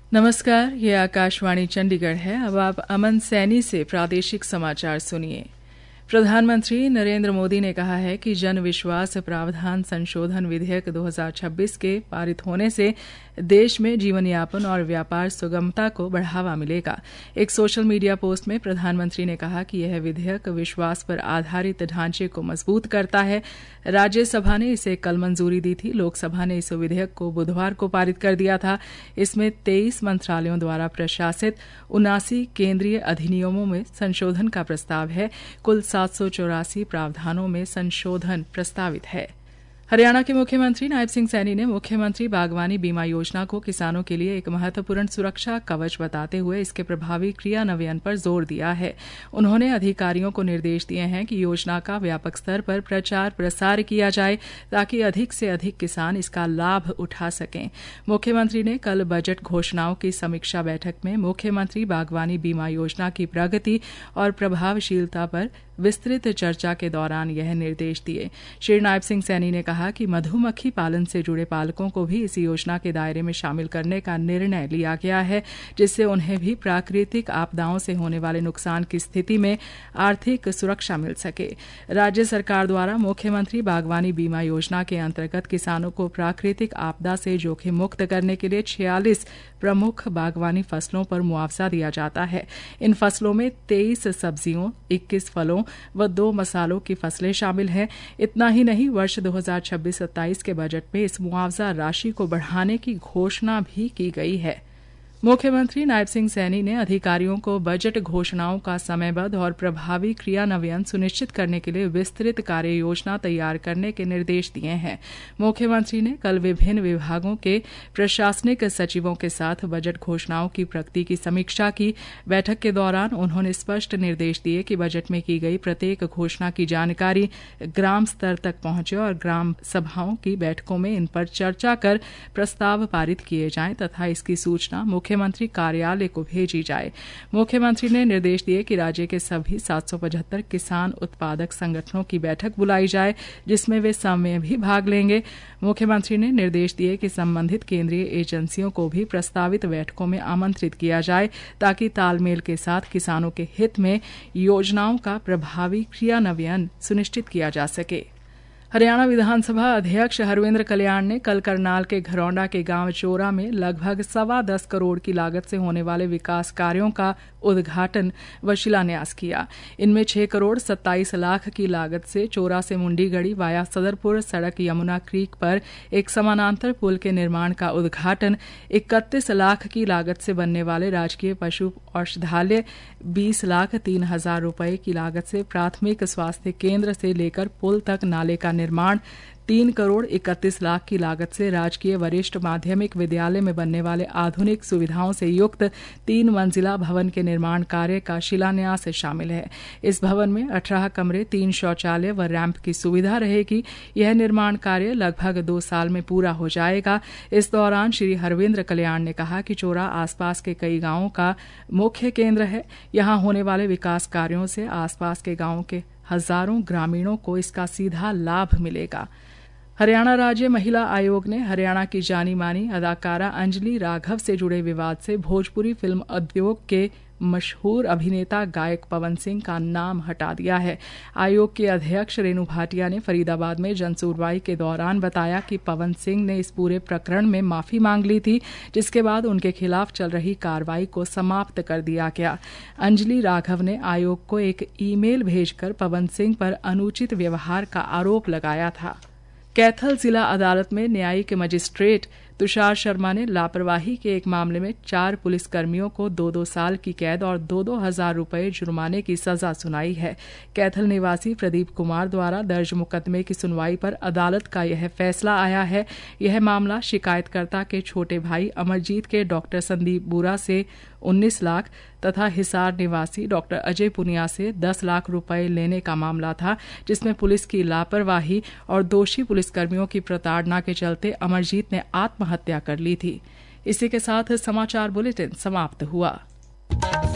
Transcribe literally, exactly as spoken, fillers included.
नमस्कार, ये आकाशवाणी चंडीगढ़ है। अब आप अमन सैनी से प्रादेशिक समाचार सुनिए। प्रधानमंत्री नरेंद्र मोदी ने कहा है कि जन विश्वास प्रावधान संशोधन विधेयक दो हज़ार छब्बीस के पारित होने से देश में जीवन यापन और व्यापार सुगमता को बढ़ावा मिलेगा। एक सोशल मीडिया पोस्ट में प्रधानमंत्री ने कहा कि यह विधेयक विश्वास पर आधारित ढांचे को मजबूत करता है। राज्यसभा ने इसे कल मंजूरी दी थी। लोकसभा ने इस विधेयक को बुधवार को पारित कर दिया था। इसमें तेईस मंत्रालयों द्वारा प्रशासित उनासी केंद्रीय अधिनियमों में संशोधन का प्रस्ताव है। कुल सात सौ चौरासी प्रावधानों में संशोधन प्रस्तावित है। हरियाणा के मुख्यमंत्री नायब सिंह सैनी ने मुख्यमंत्री बागवानी बीमा योजना को किसानों के लिए एक महत्वपूर्ण सुरक्षा कवच बताते हुए इसके प्रभावी क्रियान्वयन पर जोर दिया है। उन्होंने अधिकारियों को निर्देश दिए हैं कि योजना का व्यापक स्तर पर प्रचार प्रसार किया जाए ताकि अधिक से अधिक किसान इसका लाभ उठा सकें। मुख्यमंत्री ने कल बजट घोषणाओं की समीक्षा बैठक में मुख्यमंत्री बागवानी बीमा योजना की प्रगति और प्रभावशीलता पर विस्तृत चर्चा के दौरान यह निर्देश दिए। श्री नायब सिंह सैनी ने कहा कि मधुमक्खी पालन से जुड़े पालकों को भी इस योजना के दायरे में शामिल करने का निर्णय लिया गया है, जिससे उन्हें भी प्राकृतिक आपदाओं से होने वाले नुकसान की स्थिति में आर्थिक सुरक्षा मिल सके। राज्य सरकार द्वारा मुख्यमंत्री बागवानी बीमा योजना के अंतर्गत किसानों को प्राकृतिक आपदा से जोखिम मुक्त करने के लिए छियालीस प्रमुख बागवानी फसलों पर मुआवजा दिया जाता है। इन फसलों में तेईस सब्जियों, इक्कीस फलों व दो मसालों की फसलें शामिल हैं। इतना ही नहीं, वर्ष दो हज़ार छब्बीस सत्ताईस के बजट में इस मुआवजा राशि को बढ़ाने की घोषणा भी की गई है। मुख्यमंत्री नायब सिंह सैनी ने अधिकारियों को बजट घोषणाओं का समयबद्ध और प्रभावी क्रियान्वयन सुनिश्चित करने के लिए विस्तृत कार्य योजना तैयार करने के निर्देश दिए हैं। मुख्यमंत्री ने कल विभिन्न विभागों के प्रशासनिक सचिवों के साथ बजट घोषणाओं की प्रगति की समीक्षा की। बैठक के दौरान उन्होंने स्पष्ट निर्देश दिए कि बजट में की गई प्रत्येक घोषणा की जानकारी ग्राम स्तर तक पहुंचे और ग्राम सभाओं की बैठकों में इन पर चर्चा कर प्रस्ताव पारित किए जाएं तथा इसकी सूचना मुख्यमंत्री कार्यालय को भेजी जाए। मुख्यमंत्री ने निर्देश दिए कि राज्य के सभी सात सौ पचहत्तर किसान उत्पादक संगठनों की बैठक बुलाई जाए, जिसमें वे समय भी भाग लेंगे। मुख्यमंत्री ने निर्देश दिए कि संबंधित केंद्रीय एजेंसियों को भी प्रस्तावित बैठकों में आमंत्रित किया जाए ताकि तालमेल के साथ किसानों के हित में योजनाओं का प्रभावी क्रियान्वयन सुनिश्चित किया जा सके। हरियाणा विधानसभा अध्यक्ष हरविंद्र कल्याण ने कल करनाल के घरौंडा के गांव चोरा में लगभग सवा दस करोड़ की लागत से होने वाले विकास कार्यों का उद्घाटन व शिलान्यास किया। इनमें छह करोड़ सत्ताईस लाख की लागत से चोरा से मुंडीगढ़ी वाया सदरपुर सड़क यमुना क्रीक पर एक समानांतर पुल के निर्माण का उद्घाटन, इकतीस लाख की लागत से बनने वाले राजकीय पशु औषधालय, बीस लाख तीन हजार रुपए की लागत से प्राथमिक स्वास्थ्य केंद्र से लेकर पुल तक नाले का निर्माण, तीन करोड़ इकतीस लाख की लागत से राजकीय वरिष्ठ माध्यमिक विद्यालय में बनने वाले आधुनिक सुविधाओं से युक्त तीन मंजिला भवन के निर्माण कार्य का शिलान्यास शामिल है। इस भवन में अठारह कमरे, तीन शौचालय व रैंप की सुविधा रहेगी। यह निर्माण कार्य लगभग दो साल में पूरा हो जाएगा। इस दौरान श्री हरविंद्र कल्याण ने कहा कि चोरा आसपास के कई गांवों का मुख्य केंद्र है। यहां होने वाले विकास कार्यों से आसपास के गांवों के हजारों ग्रामीणों को इसका सीधा लाभ मिलेगा। हरियाणा राज्य महिला आयोग ने हरियाणा की जानी मानी अदाकारा अंजलि राघव से जुड़े विवाद से भोजपुरी फिल्म उद्योग के मशहूर अभिनेता गायक पवन सिंह का नाम हटा दिया है। आयोग के अध्यक्ष रेणु भाटिया ने फरीदाबाद में जनसुनवाई के दौरान बताया कि पवन सिंह ने इस पूरे प्रकरण में माफी मांग ली थी, जिसके बाद उनके खिलाफ चल रही कार्रवाई को समाप्त कर दिया गया। अंजलि राघव ने आयोग को एक ईमेल भेजकर पवन सिंह पर अनुचित व्यवहार का आरोप लगाया था। कैथल जिला अदालत में न्यायिक मजिस्ट्रेट तुषार शर्मा ने लापरवाही के एक मामले में चार पुलिसकर्मियों को दो दो साल की कैद और दो दो हजार रुपए जुर्माने की सजा सुनाई है। कैथल निवासी प्रदीप कुमार द्वारा दर्ज मुकदमे की सुनवाई पर अदालत का यह फैसला आया है। यह मामला शिकायतकर्ता के छोटे भाई अमरजीत के डॉक्टर संदीप बुरा से उन्नीस लाख तथा हिसार निवासी डॉक्टर अजय पुनिया से दस लाख रुपए लेने का मामला था, जिसमें पुलिस की लापरवाही और दोषी पुलिसकर्मियों की प्रताड़ना के चलते अमरजीत ने आत्महत्या कर ली थी। इसी के साथ समाचार बुलेटिन समाप्त हुआ।